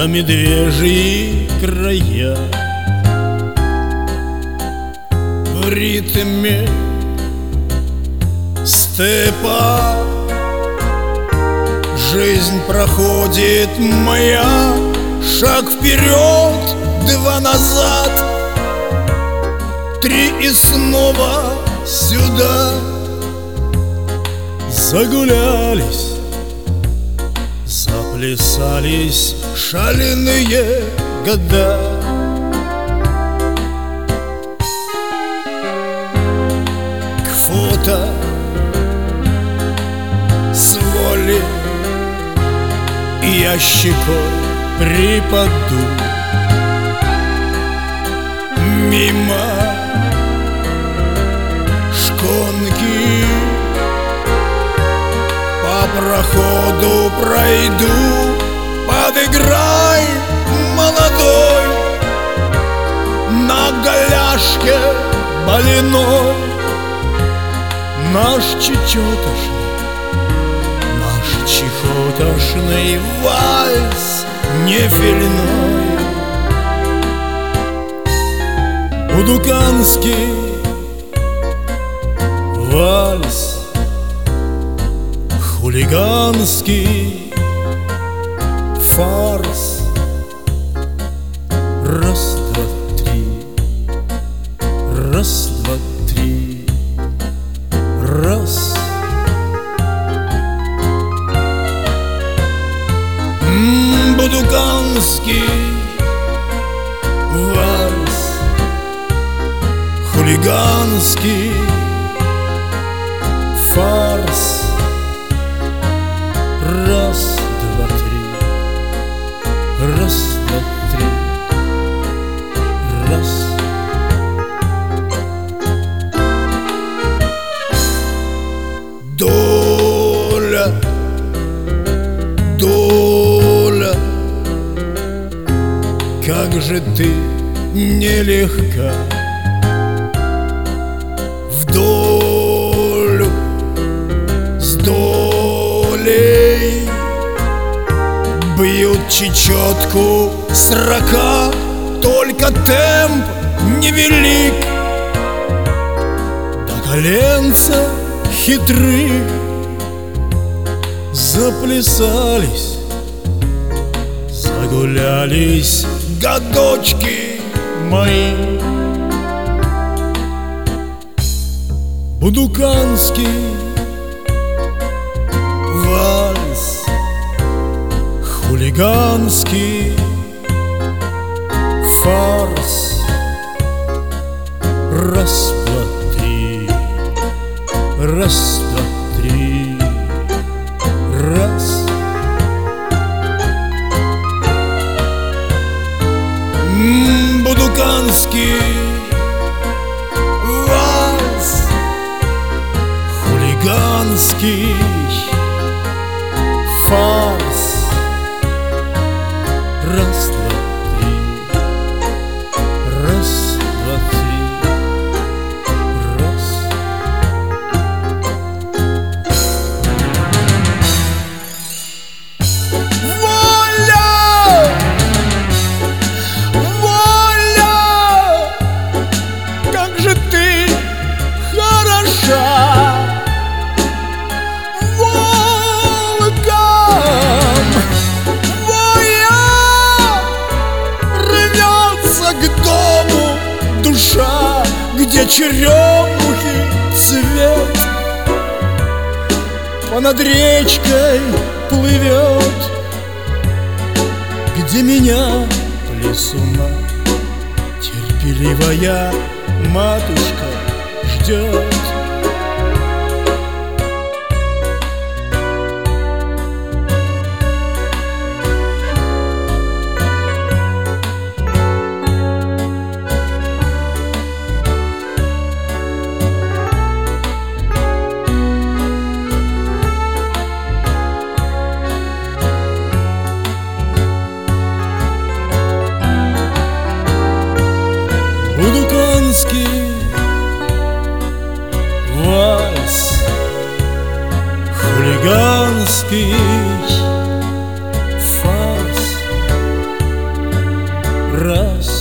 за медвежьи края. В ритме степа жизнь проходит моя. Шаг вперед, два назад, три и снова сюда. Загулялись, заплясались шаленые года. К фото с воли я щекой припаду. Мимо шконки по проходу пройду. Подыграй, молодой, на голяшке больной. Наш чечетошный, наш чехотошный вальс нефельной. Будуканский вальс, хулиганский фарс. Раз, два, три, раз, два, три, раз. Будуканский вальс, хулиганский фарс. Раз, два, три, раз, два, три, раз. Доля, доля, как же ты нелегка. В долю с долей бьют чечетку срока. Только темп невелик, до коленца хитры. Заплясались, загулялись годочки мои. Будуканский вальс, хулиганский фарс. Раз, два, три, раз, два, три, раз. Будуканский вальс, хулиганский фарс. Раз, два, три, раз, два, три, раз. Воля! Воля! Как же ты хороша! Волком воя рвется к дому душа, где черемухи цвет понад речкой плывет, где меня плесуна терпеливая матушка ждет. Будуканский вальс, хулиганский фарс. раз